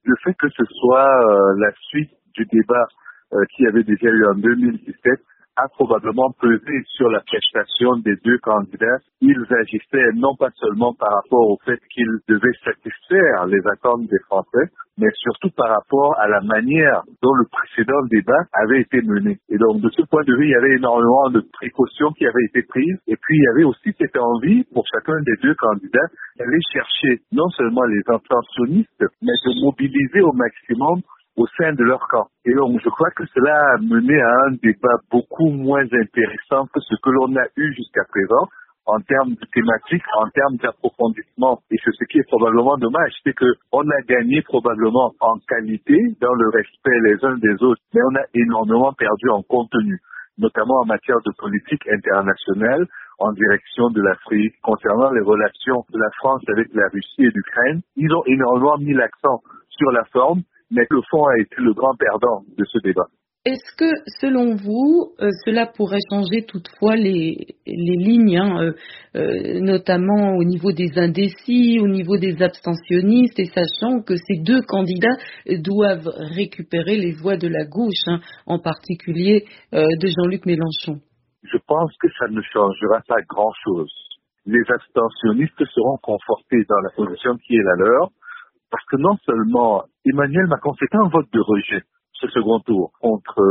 Le fait que ce soit la suite du débat qui avait déjà eu en 2017 a probablement pesé sur la prestation des deux candidats. Ils agissaient non pas seulement par rapport au fait qu'ils devaient satisfaire les attentes des Français, mais surtout par rapport à la manière dont le précédent débat avait été mené. Et donc, de ce point de vue, il y avait énormément de précautions qui avaient été prises. Et puis, il y avait aussi cette envie pour chacun des deux candidats d'aller chercher non seulement les abstentionnistes, mais de mobiliser au maximum au sein de leur camp. Et donc, je crois que cela a mené à un débat beaucoup moins intéressant que ce que l'on a eu jusqu'à présent en termes de thématique, en termes d'approfondissement. Et c'est ce qui est probablement dommage, c'est qu'on a gagné probablement en qualité, dans le respect les uns des autres, mais on a énormément perdu en contenu, notamment en matière de politique internationale, en direction de l'Afrique, concernant les relations de la France avec la Russie et l'Ukraine. Ils ont énormément mis l'accent sur la forme, mais le fond a été le grand perdant de ce débat. Est-ce que, selon vous, cela pourrait changer toutefois les lignes, notamment au niveau des indécis, au niveau des abstentionnistes, et sachant que ces deux candidats doivent récupérer les voix de la gauche, en particulier de Jean-Luc Mélenchon? Je pense que ça ne changera pas grand-chose. Les abstentionnistes seront confortés dans la position qui est la leur, parce que non seulement Emmanuel Macron, c'est un vote de rejet, ce second tour, contre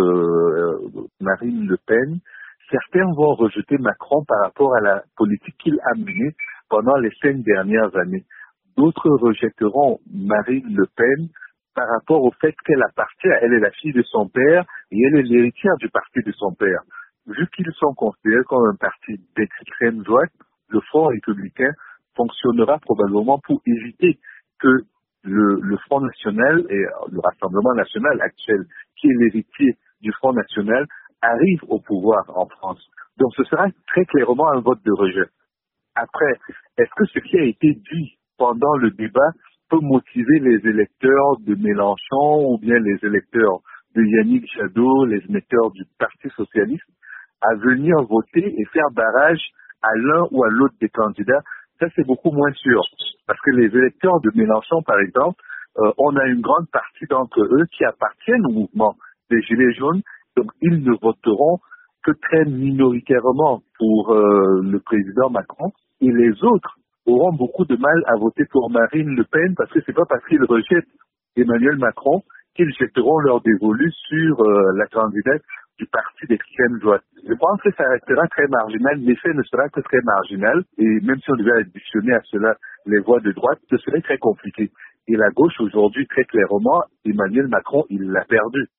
Marine Le Pen. Certains vont rejeter Macron par rapport à la politique qu'il a menée pendant les 5 dernières années. D'autres rejetteront Marine Le Pen par rapport au fait qu'elle appartient, elle est la fille de son père et elle est l'héritière du parti de son père. Vu qu'ils sont considérés comme un parti d'extrême droite, le Front républicain fonctionnera probablement pour éviter que le Front National et le Rassemblement National actuel, qui est l'héritier du Front National, arrive au pouvoir en France. Donc ce sera très clairement un vote de rejet. Après, est-ce que ce qui a été dit pendant le débat peut motiver les électeurs de Mélenchon ou bien les électeurs de Yannick Jadot, les électeurs du Parti socialiste, à venir voter et faire barrage à l'un ou à l'autre des candidats? Ça, c'est beaucoup moins sûr. Parce que les électeurs de Mélenchon, par exemple, on a une grande partie d'entre eux qui appartiennent au mouvement des Gilets jaunes. Donc, ils ne voteront que très minoritairement pour le président Macron. Et les autres auront beaucoup de mal à voter pour Marine Le Pen parce que c'est pas parce qu'ils rejettent Emmanuel Macron qu'ils jetteront leur dévolu sur la candidate du parti d'extrême droite. Je pense que ça restera très marginal, l'effet ne sera que très marginal, et même si on devait additionner à cela les voix de droite, ce serait très compliqué. Et la gauche aujourd'hui, très clairement, Emmanuel Macron, il l'a perdu.